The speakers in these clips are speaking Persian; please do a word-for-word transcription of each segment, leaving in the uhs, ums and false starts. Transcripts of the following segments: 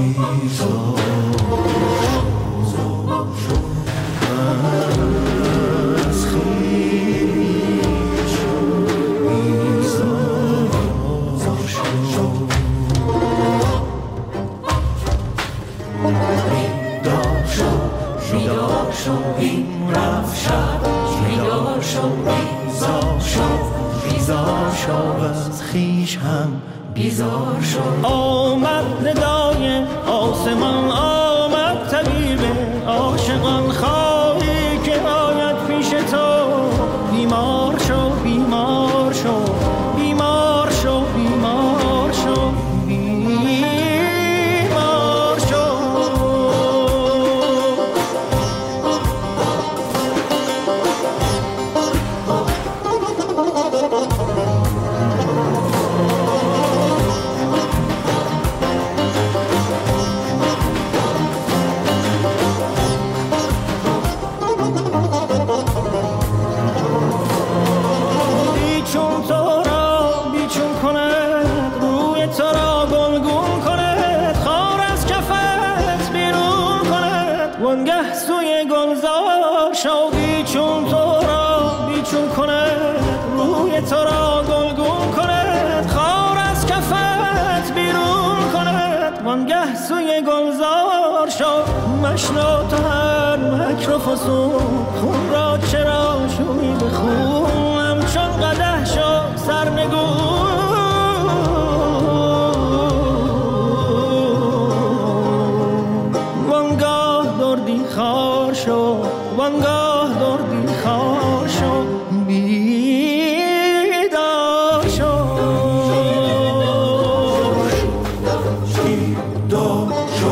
بیزار شد. آمد ندای آسمان، آمد طبیب عاشقان، خواهی که آید پیش تو. بیمار شو بیمار شو بیمار شو بیمار شو بیمار شو. وانگه سوی گلزار شو، بیچون تو را بیچون کند، روی تو را گلگون کند، خار از کفت بیرون کند. وانگه سوی گلزار شو، مشنو تو هر مکر و فسون، خون را چرا شوی به خون، همچون قدح شو سرنگون. خار شو وانگاه دردی خار شو، بیدار شو بیدار شو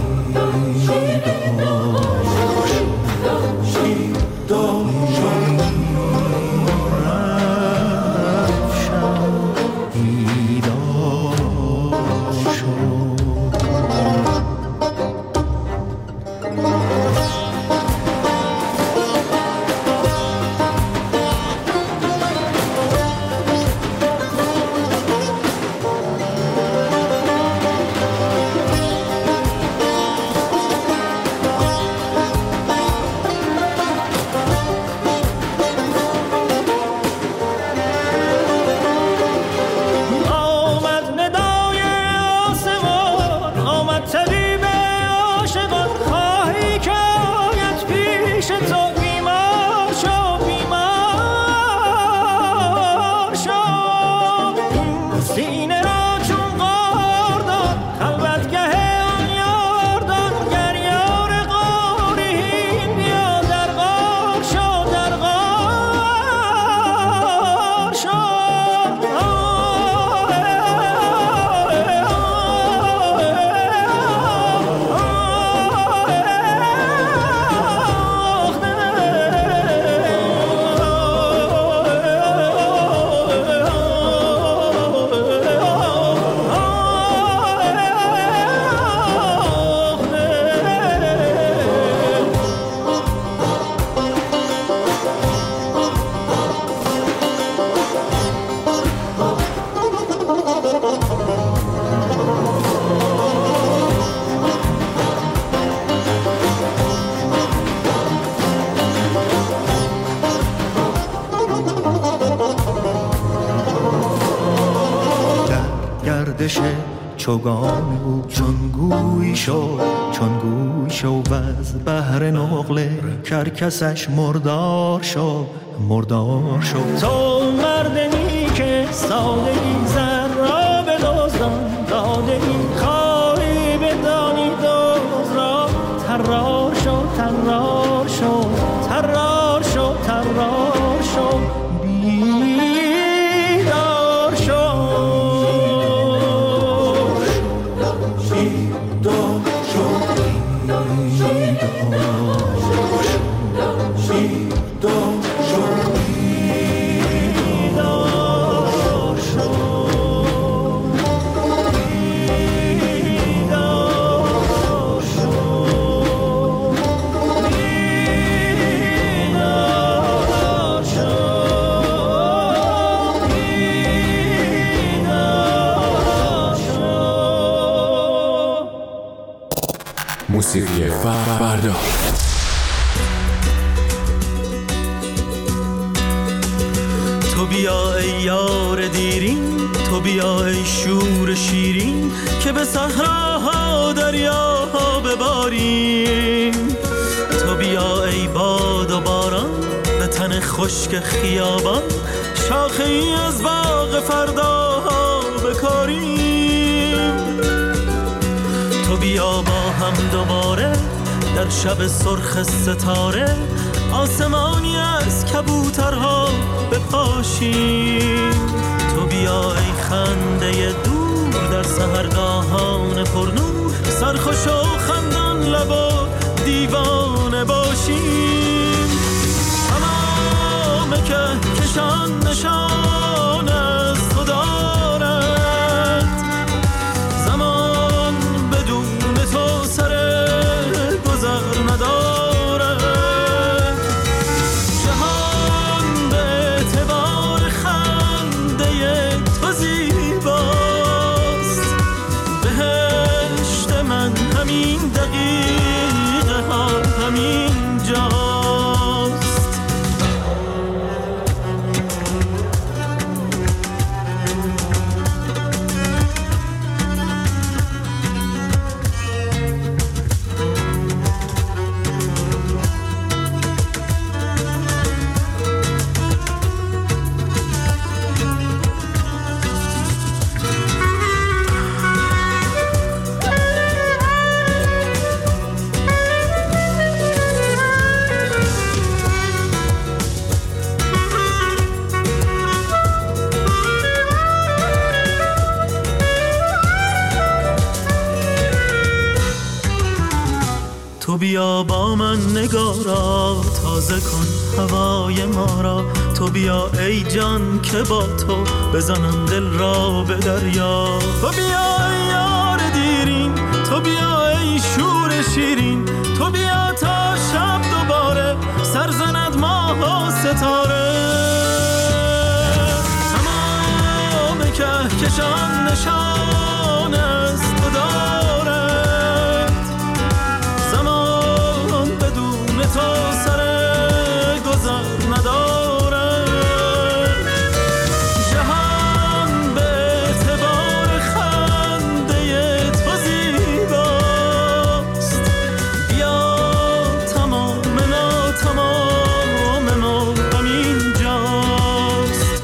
چوگان او چون گوی شد چون گوی شد و از بحر نقله کرکسش مردار شد مردار شد. تو مردمی که سادگی زر را به دزدان دادگی، خواهی بدانی دزد را طرار شد طرار شد طرار شد طرار شد بیدار شد. بیدار شد موسیقی فردا. تو بیا ای یار دیرین، تو بیا ای شور شیرین، که به صحراها دریاها بباریم. تو بیا ای باد و باران، به تن خشک خیابان، شاخه ای از باغ فرداها بکاریم. تو بیا با هم دوباره در شب سرخ ستاره، آسمانی از کبوترها بپاشیم. تو بیا ای خنده دور در سحرگاهان پرنور، سرخوش و خندان لب و دیوانه باشیم. تمام که کشان نشان از تو دارد، زمان بدون تو سر گذر ندارد. جهان به اعتبار خنده تو زیباست، بهشت من همین دقیقه ها همین جاست. تو بیا با من نگارا، تازه کن هوای ما را. تو بیا ای جان که با تو بزنم دل را به دریا. تو بیا ای یار دیرین، تو بیا ای شور شیرین، تو بیا تا شب دوباره سر زند ماه و ستاره. تمام کهکشان نشان از تو دارد، زمان بدون تو سر گذر ندارد. جهان به اعتبار خنده تو زیباست، بیا تمام نا تمام ما همین جاست.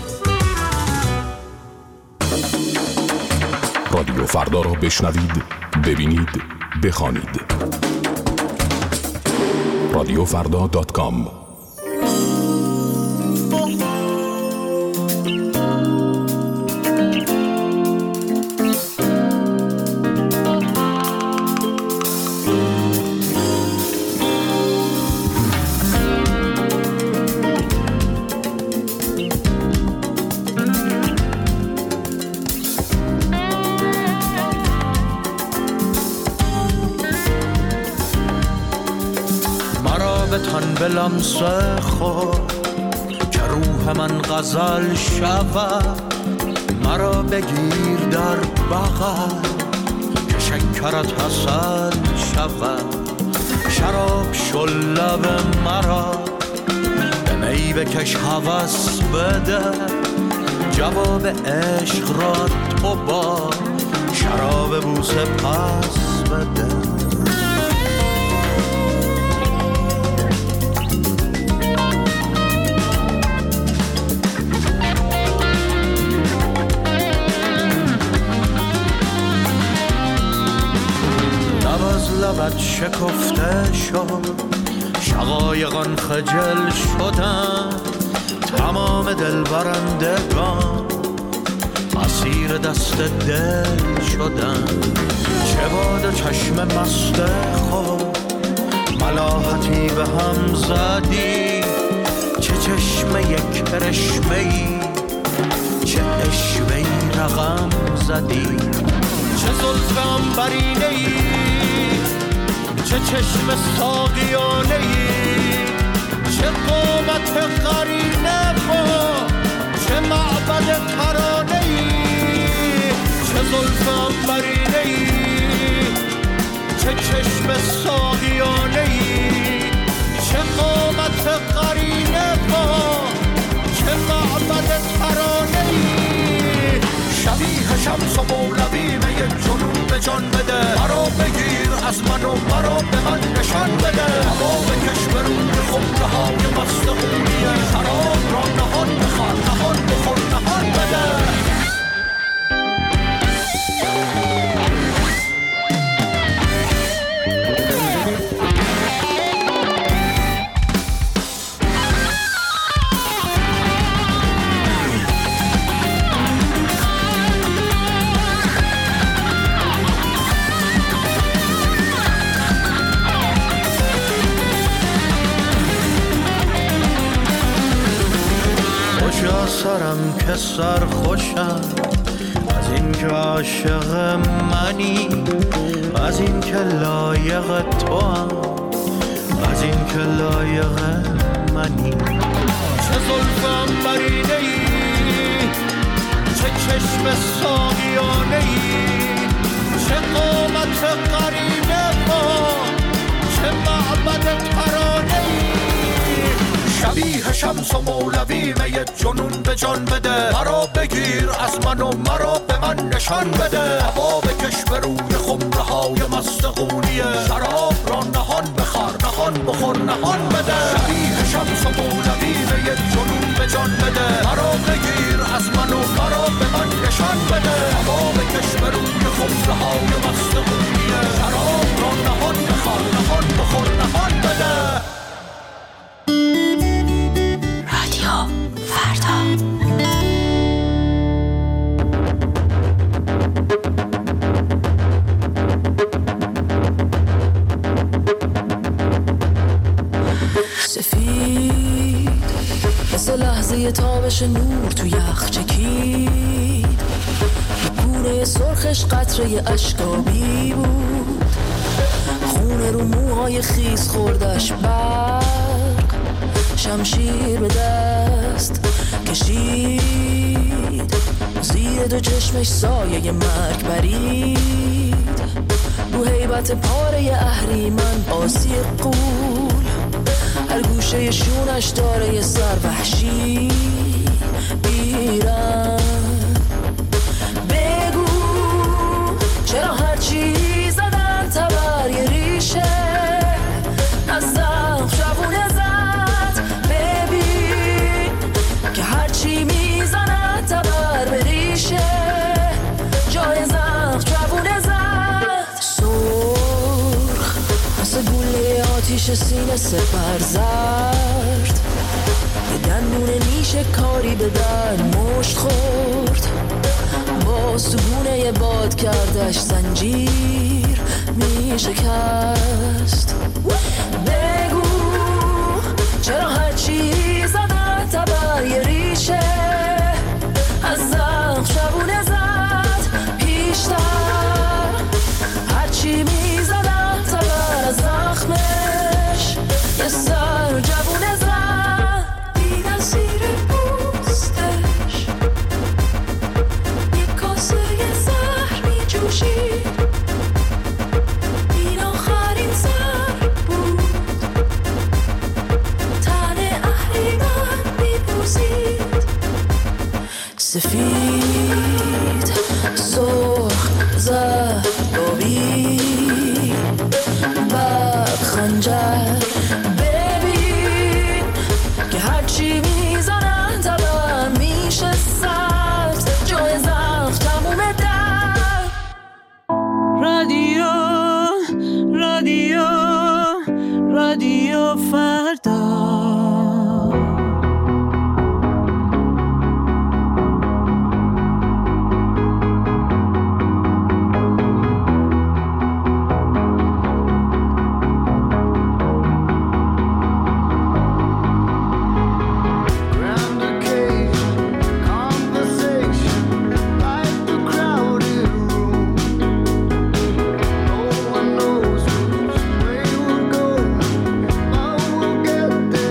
رادیو فردا را بشنوید، ببینید، بخوانید. رادیو فردا دات کام. به لمس خود که روح من غزل شود، مرا بگیر در بغل که شکرت حسن شود. شراب شل لب مرا به می بکش هوس بده، جواب عشق را تو با شراب بوسه پس بده. لبت شکفته شد، شقایقان خجل شدن، تمام دل برندگان اسیر دست دل شدن. چه باد چشم مست خود ملاحتی به هم زدی، چه چشم یک کرشمه‌ای، چه اشوه‌ای رقم زدی. چه زلف عنبرینه‌ای، چه چشم ساقیانه‌ای، چه قامت قرینه با چه معبد ترانه‌ای. چه زلف عنبرینه‌ای، چه چشم ساقیانه‌ای، چه قامت قرینه با، چه معبد ترانه‌ای. شبیه شمس و مولوی می جنون به جان بده، مرا بگیر از من و مرا به من نشان بده. هوا بکش به روی خمره های مست خونیه، شراب را نهان بخور نهان بخور نهان بده. سرم که سر خوشم از این که عاشق منی، از این که لایق تو هم، از این که لایق منی. چه زلفم برینه ای، چه چشم ساقیانه ای، چه قامت قرینه با، چه معبد ترانه ای. شبیه شمس و مولوی می جنون به جان بده، مرا بگیر از من و مرا به من نشان بده. هوا بکش به روی خمره های مست قونیه، شراب را نهان بخور نهان بخور نهان بده. شبیه شمس و مولوی می جنون به جان بده، مرا بگیر از من و مرا به من نشان بده. هوا بکش به روی خمره های مست قونیه، شراب را نهان بخور نهان بخور نهان بده. سفید مثل لحظه تابش نور تو یخ چکید، گونه سرخش قطره اشکابی بود، خونه رو موهای خیس خوردش برق، شمشیر به دست کشید، زیر دو چشمش سایه مرگ برید، رو هیبت پاره اهریمن آسی قول، هر گوشه شونش داره یه سر وحشی بیرن. بگو چرا هرچی زدن تبر یه ریشه از زخم شبونه زد، ببین که هرچی میزنن تبر به ریشه جای زخم شبونه زد. سرخ مثل گوله آتیش سینه سپر زرد، یه دندون نیش کاری به در مشت خورد، با سگونه باد کردش زنجیر می شکست. بگو چرا هرچی زدن تبر یه ریشه از زخم شبونه زد پیشتر، هرچی می زدن تبر از زخمش یه سر جوونه زد. دیدن زیر پوستش یه کاسه زهر می جوشید، این آخرین سر بود، تن اهریمن می بوزید. سفید سرخ زهر آبی برق خنجر، ببین که هرچی میزنن تبر میشه سبز جای زخم تموم در. رادیو رادیو رادیو فردا. Get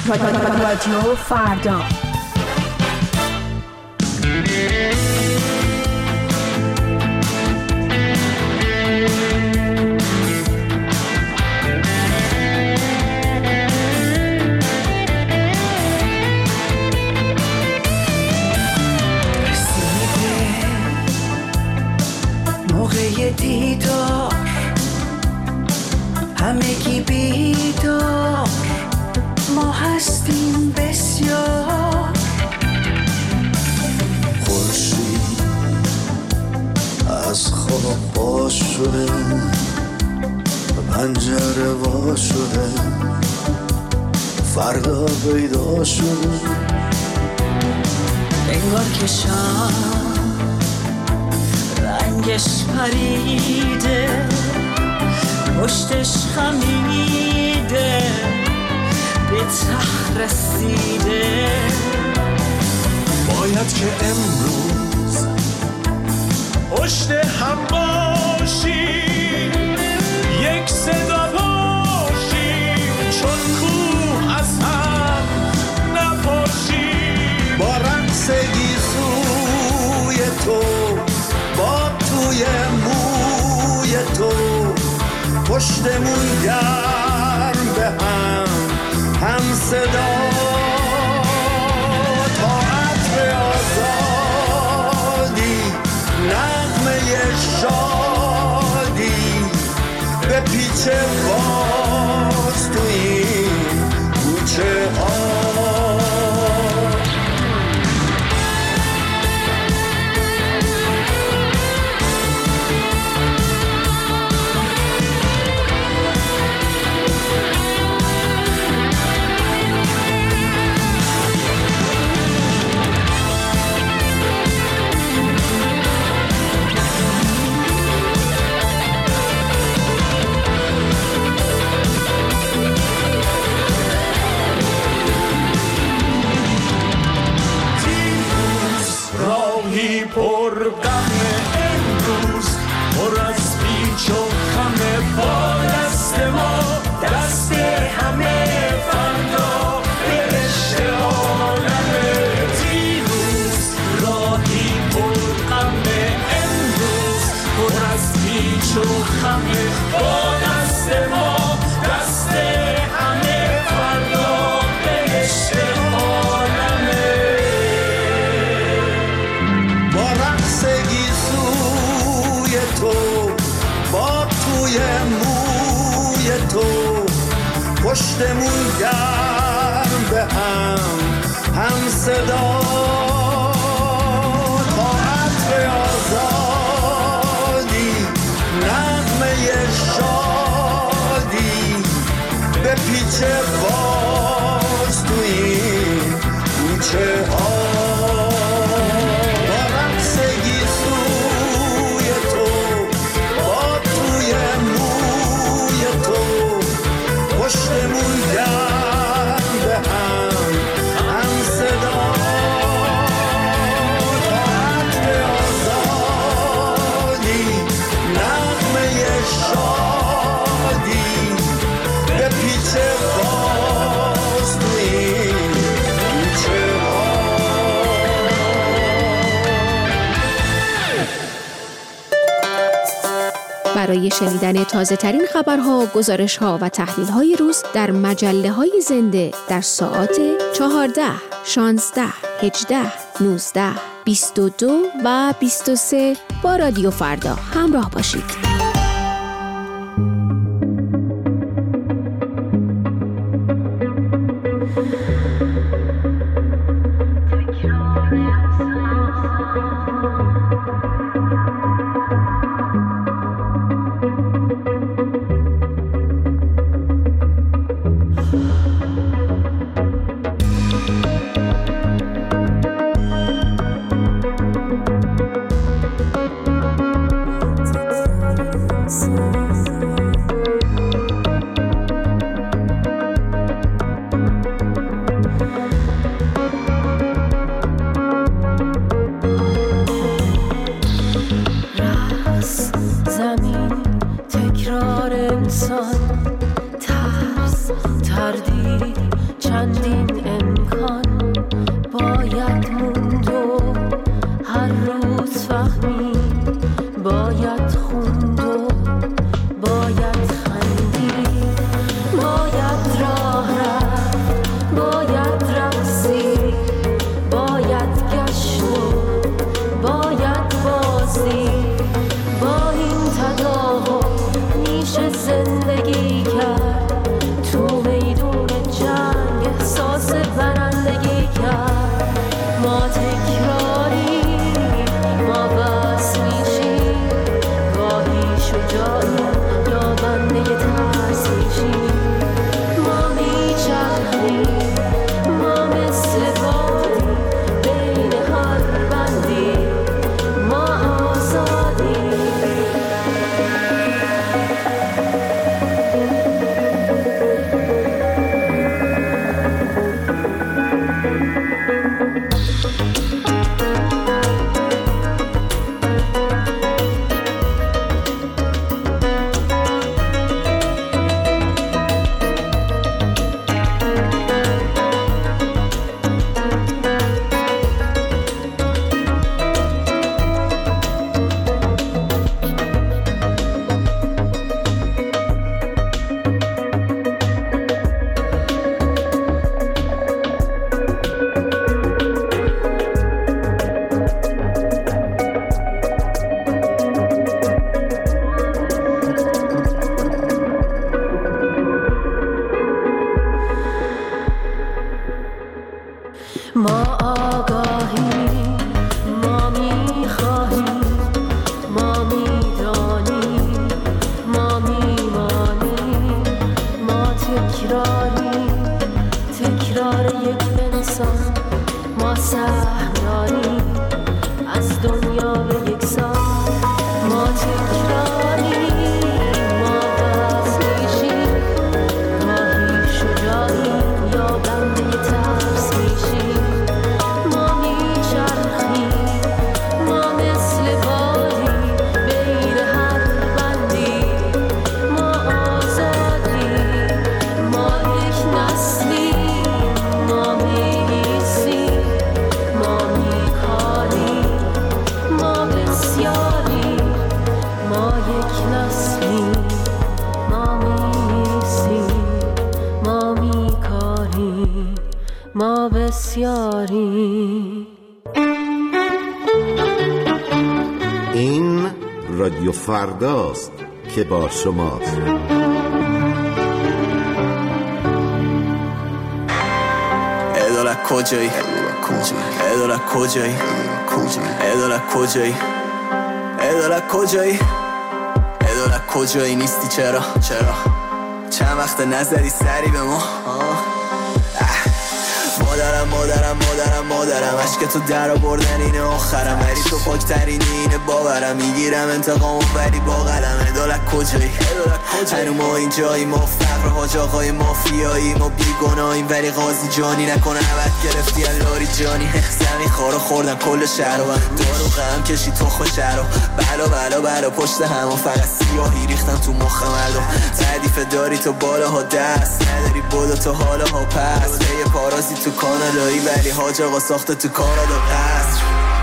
رادیو فردا. دیدار همگی بیدار، ما هستیم بسیار. خورشید از خواب باز شده، پنجره وا شده، فردا پیدا شده. انگار که شب رنگش پریده، پشتش خمیده، به ته رسیده. باید که امروز پشت هم باشیم، یک صدا باشیم، چون کوه از هم نباشیم. با رقص گیسوی تو، با توی موی تو، پشتمون گرم به هم هم صدا. تا عطر آزادی، نغمه شادی، به پیچ باز تو این کوچه ها. پر غم امروز، پر از پیچ و خم، با دست ما دست همه فردا برشته عالمه. دیروز راهی پر غم امروز، پر از پیچ و خم، با دست ما دست همه فردا برشته عالمه. تو با توی موی تو، پشتمون گرم به هم هم صدا. تا عطر آزادی، نغمه شادی، به پیچ باز تو این کوچه ها. پشتمون گرم به هم هم صدا. تا عطر آزادی، نغمه شادی، به پیچ باز تو این کوچه ها. برای شنیدن تازه ترین خبرها، گزارش ها و تحلیل های روز در مجله های زنده در ساعات چهارده، شانزده، هجده، نوزده، بیست و دو و بیست و سه با رادیو فردا همراه باشید. چندین امکان باید موند و هر روز فهمی باید خوند و باید خندید، باید راه رفت، باید رقصید، باید گشت و باید بازی. با این تداوم میشه زندگی کرد، تو میدون جنگ احساس برندگی کرد. ما تکراری ما بس میشیم، گاهی شجاعیم یا بنده ترس میشیم. ما میچرخیم، ما مثل بادی بین هر بندی، ما آزادیم. ما آگاهیم، ما میخواهیم، ما میدانیم، ما میمانیم. ما تکراریم، تکرار یک انسان. ما سهم داریم از دنیا به یک سان. ما تکراریم، ما بس میشیم، گاهی شجاعیم یا بنده ترس میشیم. ما میچرخیم، ما مثل بادی بین هر بندی، ما آزادیم. ما یک نسلیم، ما میایستیم، ما میکاریم، ما بسیاریم. ما یک نسلیم، ما میایستیم، ما میکاریم، ما بسیاریم. این رادیو فرداست که با شماست. اداره کجایی؟ اداره کجایی؟ اداره کجایی؟ اداره کجایی؟ اداره کجایی نیستی؟ چرا؟ چرا؟ چند وقت نظری سری به ما؟ مادرم مادرم مادرم مادرم عشق تو در بردن اینه آخرم، ولی تو پاکترینی اینه باورم. میگیرم انتقامو ولی با قلم. ادالت کجایی؟ هنو ما اینجایی، ما فقر حاج آقای مافیایی، ما بیگناهیم ولی قاضی جانی نکنه عبد گرفتی الاری جانی. زمین خارو خوردن کل شهر و دارو غم کشی تو خوش شهر و بلا بلا بلا پشت هم و فقط سیاهی ریختم تو مخ مردم. تعریف داری تو بالاها دست نداری بودا تو حالاها پس یه پارازی تو کانادایی ولی حاج آقا ساخته تو کانادا قصر.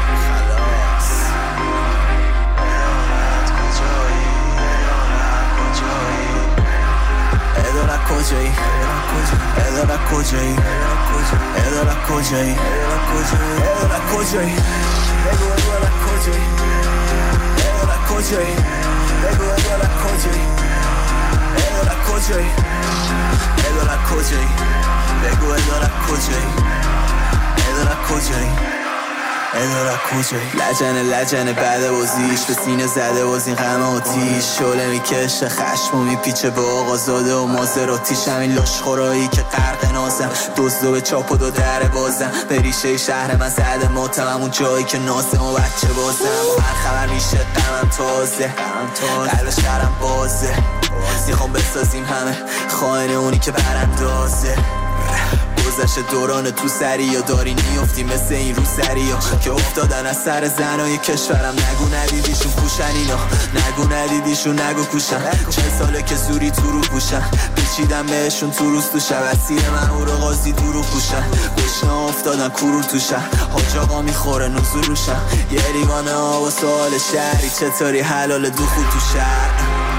ادالت کجایی؟ ادالت کجایی؟ ادالت کجایی؟ ادالت کجایی؟ بگو ادالت کجایی؟ ادالت کجایی؟ بگو ادالت کجایی؟ ادالت کجایی؟ ادالت کجایی؟ بگو ادالت کجایی؟ ادالت کجایی؟ ادالت کجایی؟ لجنه لجنه بعد بازیش به سینه زده باز این غم آتیش شعله میکشه خشم و میپیچه به آقا زاده و مازراتیش. همین لاشخورایی که غرق نازم دزدو به چاپ و دو در بازم به ریشه شهر من زده ماتمم اون جایی که نازم و بچه بازم. هر خبر میشه غمم تازه قلب شهرم بازه میخوام بسازیم همه خائن اونی که براندازه. گذشته دوران تو سری یا داری نیفتی مثل این رو سری ها که افتادن از سر زنای کشورم. نگو ندیدیشون پوشن اینا، نگو ندیدیشون نگو کوشن. چه ساله که زوری تو رو پوشن، پیچیدم بهشون تو روز تو شب. اسیر من او رو قاضی دو رو پوشن، گشنه افتادن کرور تو شهر. حاج آقا میخوره نزول روشن، یه ریوانه ها و سوال شهری چطوری حلال دخول تو شهر.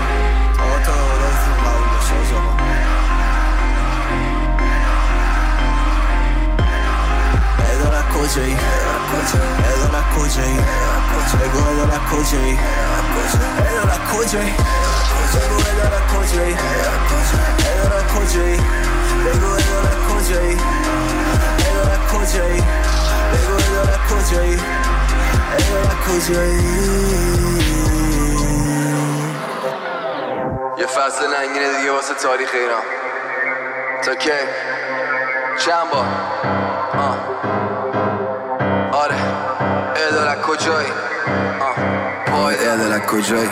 کجایی؟ ادارت کجایی؟ بگو ادارت کجایی؟ ادارت کجایی؟ بگو ادارت کجایی؟ ادارت کجایی؟ بگو ادارت کجایی؟ ادارت کجایی؟ بگو ادارت کجایی؟ ادارت کجایی؟ یه فصل ننگینه دیگه واسه تاریخ ایران. تا که چند بار آه آره ادارت کجایی؟ پای ادارت کجایی؟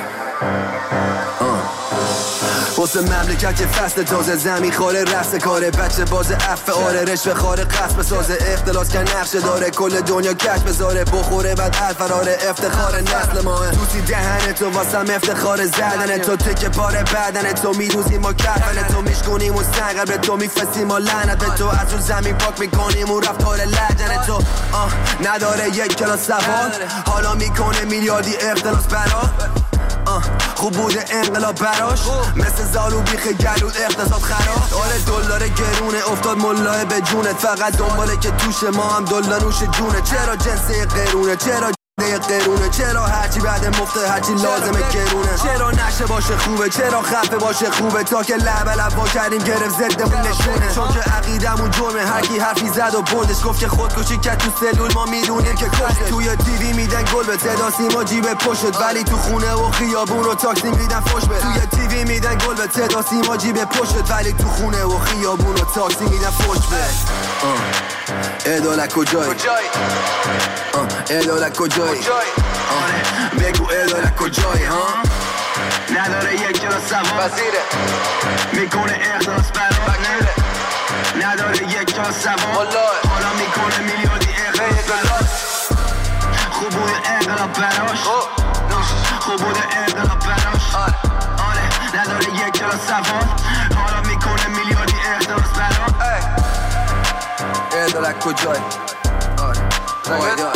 واسه مملکت که فصل تازه زمین خاره رفت کاره. بچه باز عفه آره رشوه خاره قصد بسازه. اختلاس که نقشه داره کل دنیا کش بذاره. بخوره بعد الفراره افتخار نسل ماه. توسی دهنه تو واسم افتخار زدنه تو. تکه پاره بدنه تو میروزیم ما کفنه تو. میشکنیم و سنگر به تو میفسیم ما لعنت به تو. از اون زمین پاک میکنیم و رفتار لجنه تو. آه نداره یک کلاس سوال حالا میکنه میلیاردی اختلاس برا. خوب بوده انقلاب براش مثل زالو بیخ گلود اقتصاد خراب. آره دلار گرونه افتاد ملاه به جونت. فقط دنباله که توش ما هم دلار نوش جونه. چرا جنسه قرونه؟ چرا قرونه؟ چرا هرچی بعد مفته هرچی لازمه گرونه؟ چرا نشه باشه خوبه؟ چرا خفه باشه خوبه؟ تا که لب لب با کردیم گرفت زدمون نشونه. چون که عقیدمون جرمه هرکی حرفی زد و بردش گفت که خودکشی کرد تو سلول ما میدونیم که کشته. توی تیوی میدن گل به صدا سیما جیب پشت ولی تو خونه و خیابون و تاکسی میدن فوش به. توی تیوی میدن گل به صدا سیما جیب پشت ولی تو خونه و خیابون و تاکسی میدن فوش به. عدالت کجایی؟ عدالت کجایی؟ بگو عدالت کجایی ها؟ نداره یک کلاس سوار وزیره میکنه اخلاص برات. نداره یک کلاس سوار حالا میکنه میلیاردی اخلاص برات. خوب بوده انقلاب براش، خوب بوده انقلاب براش. آره نداره یک کلاس سوار حالا میکنه میلیاردی اخلاص برات. عدالت کجایی؟ آره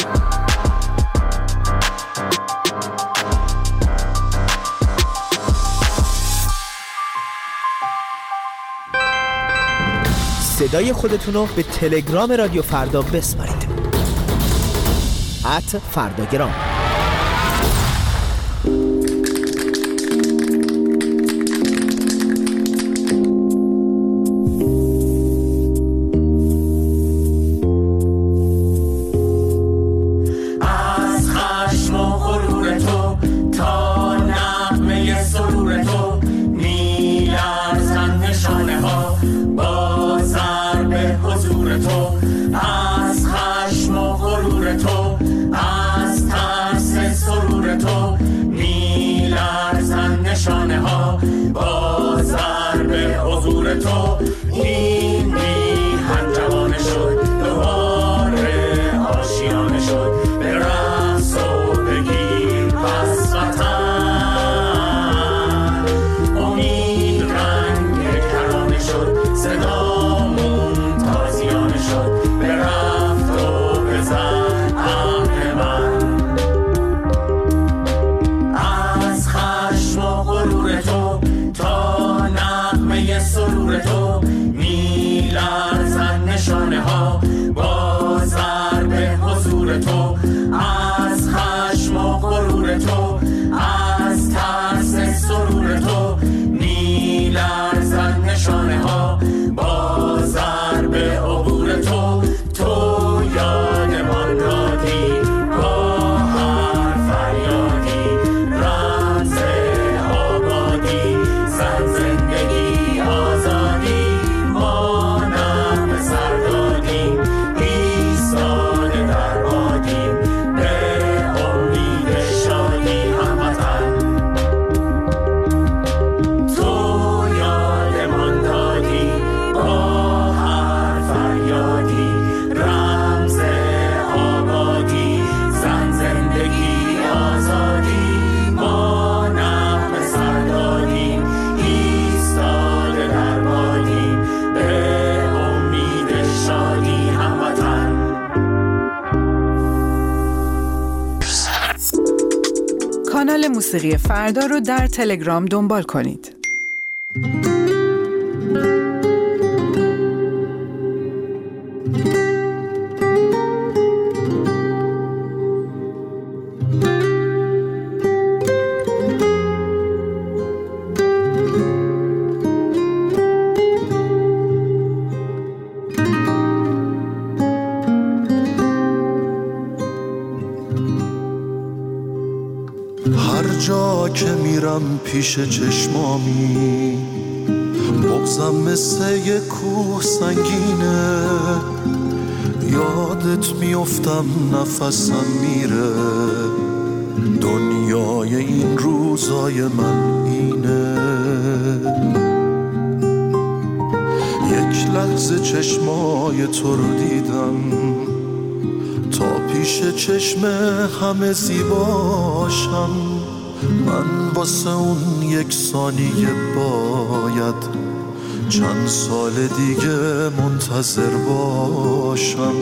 صدای خودتون رو به تلگرام رادیو فردا بسپارید. ات فرداگرام. تو این میهن جوانه شد دوباره آشیانه شد به رقص و بگیر پس وطن امید رنگ کرانه شد صدامون تازیانه شد به رفت و بزن امر من از خشم و غرور تو تا نغمه سرور تو میلاد کانال موسیقی فردا رو در تلگرام دنبال کنید. جا که میرم پیش چشمامی بغزم مثل یه کوه سنگینه، یادت میافتم نفسم میره، دنیای این روزای من اینه. یک لحظه چشمای تو رو دیدم تا پیش چشم همه زیباشم، من واسه اون یک ثانیه باید چند سال دیگه منتظر باشم.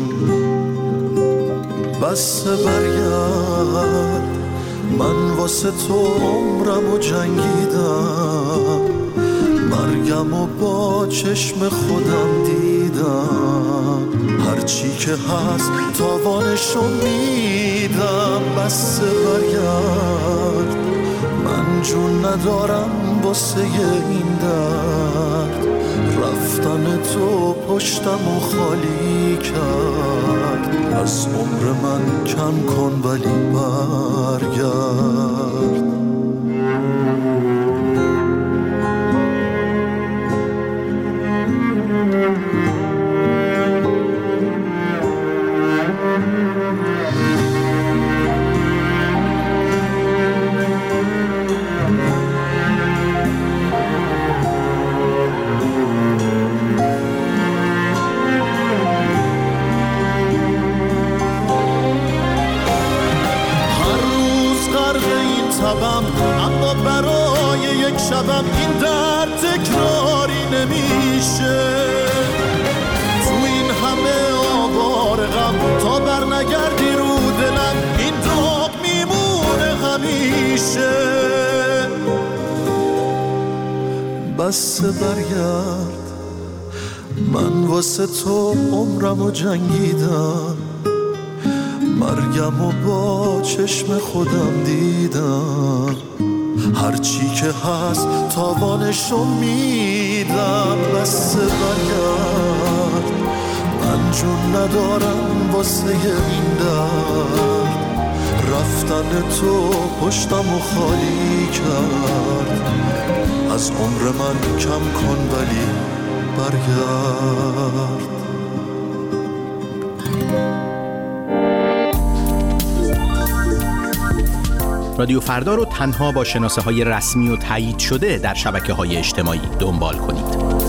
بس برگرد، من واسه تو عمرم و جنگیدم، مرگم و با چشم خودم دیدم، هرچی که هست تاوانشو میدم. بس برگرد، من جون ندارم واسه این درد، رفتن تو پشتم و خالی کرد، از عمر من کم کن ولی برگرد. اما برای یک شبم این درد تکراری نمیشه، تو این همه آوار غم تا بر نگردی رو دلم این داغ میمونه همیشه. بس برگرد، من واسه تو عمرم و جنگیدم، مرگم و با چشم خودم دیدم، هرچی که هست تاوانشو میدم. بس برگرد، من جون ندارم واسه این درد، رفتن تو پشتم و خالی کرد، از عمر من کم کن ولی برگرد. رادیو فردا رو تنها با شناسه های رسمی و تایید شده در شبکه های اجتماعی دنبال کنید.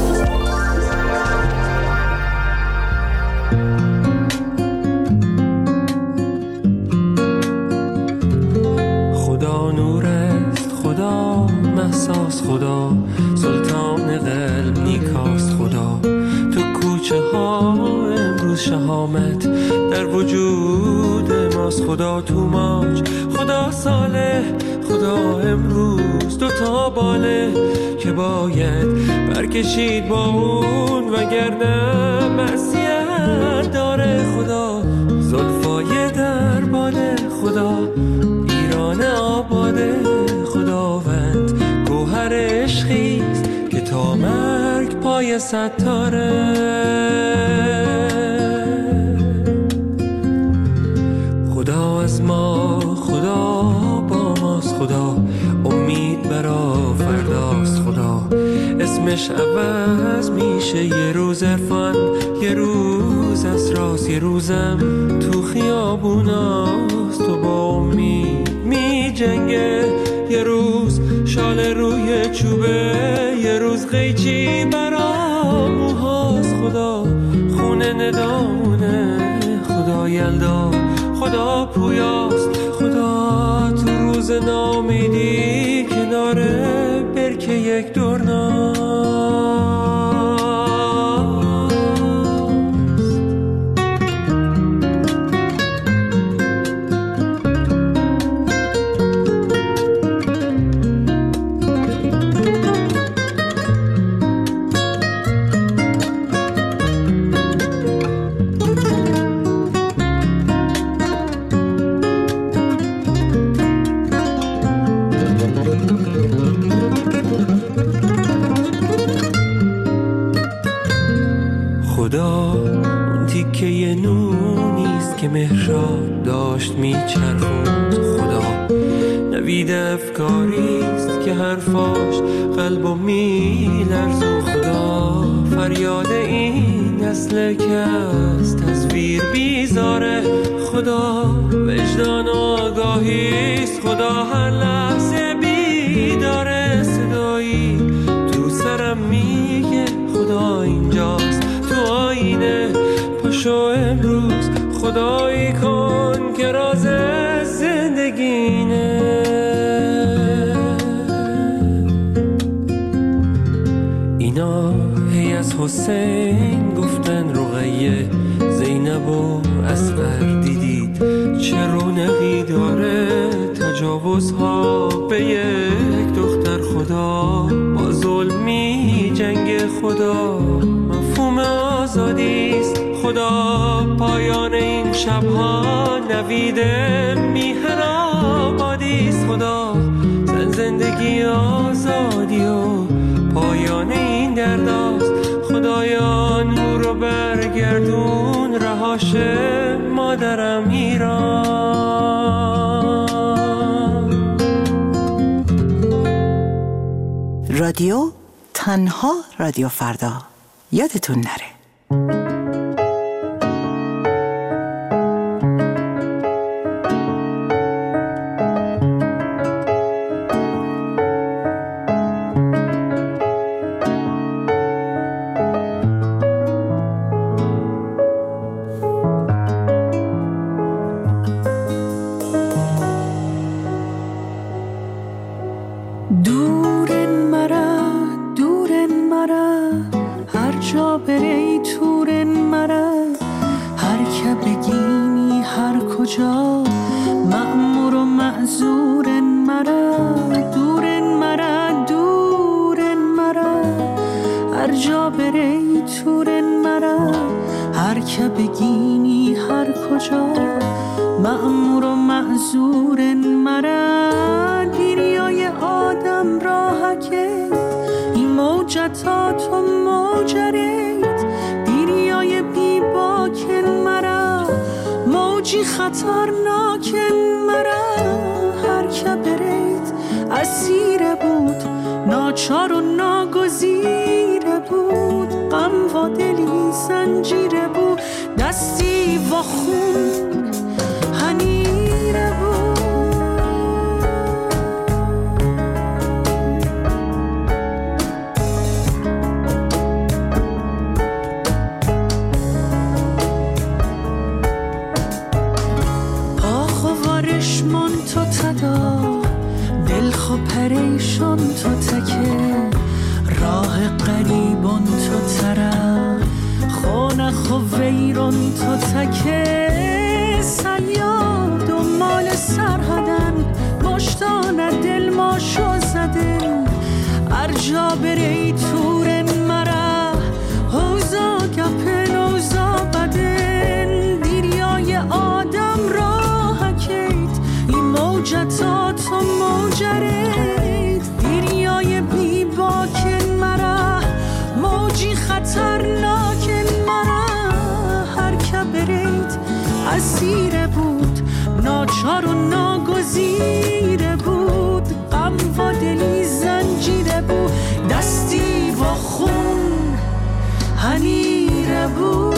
خدا نور است، خدا محساس، خدا سلطان قلب نیکاست، خدا تو کوچه ها امروز شهامت در وجود ماست، خدا تو ماج، خدا صالح، خدا امروز دو تا باله که باید برکشید با اون وگرنه معصیت داره. خدا زلفای در باله، خدا ایران آباده، خداوند گوهر عشقیست که تا مرگ پای ستاره. خدا از ما، خدا با ماست، خدا امید برا فرداست، خدا اسمش عوض میشه، یه روز عرفان، یه روز اسراس، یه روزم تو خیابوناست، تو با امید می جنگه، یه روز شال روی چوبه، یه روز قیچی برا موهاست، خدا خونه ندامونه، خدا یلدا، خدا پویاست، خدا تو روز نامیدی کناره برکه یک دورناست. خدا اون تیکه نونیست که مهراب داشت میچرخوند. خدا نوید افکاریست که حرفاش قلبو میلرزون. خدا فریاد این نسل که از تصویر بیزاره. خدا وجدان آگاهیست. خدا هر لحظه بیداره. صدایی تو سرم میگه خدا اینجاست تو آینه. پاشو امروز خدایی کن که راز زندگینه. اینا هی از حسین گفتن رقیه، زینب و اصغر دیدید چه رونقی داره. تجاوزها به یک دختر. خدا با ظلمی جنگ. خدا مفهوم آزادیست. خدا پایان این شبها نوید میهن آبادیست. خدا زن زندگی آزادی و پایان این درداست. خدایا نور رو برگردون رهاش مادرم ایران. رادیو تنها رادیو فردا، یادتون نره. خطرناکن مرا هر که برید اسیر بود، ناچار و ناگزیر بود، غم و دلی زنجیره بود، دستی و خون هنیره بود. پریشان تو تکه راه قریبان تو تره خانخ و ویران تو تکه سیاد و مال سرحدن مشتان دل ما شو زدن ارجا بری تورن مره حوزا گپن اوزا بدن دیریای آدم راه کید این موجتات و موجرید دیریای بی باکن مره موجی خطرناکن مره هر که برید اسیر بود ناچار و ناگزیر بود غم و دلی زنجیره بود دستی و خون هنیره بود.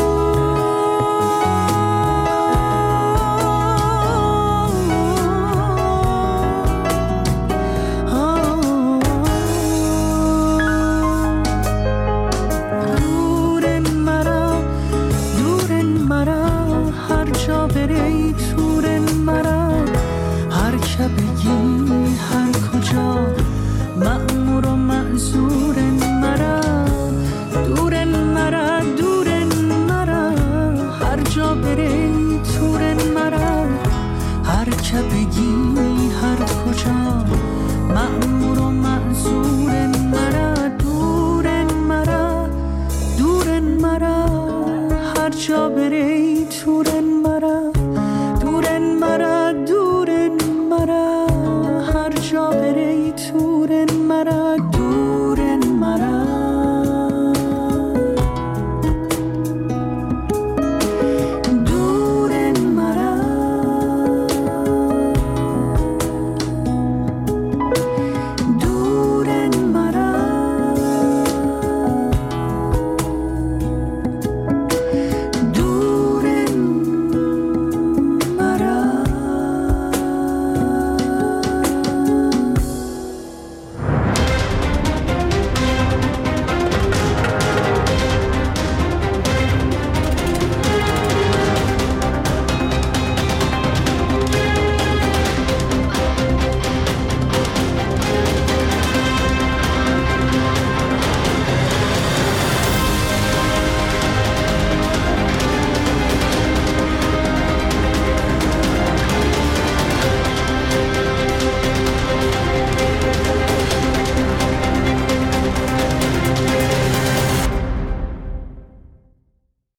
جا بری تورن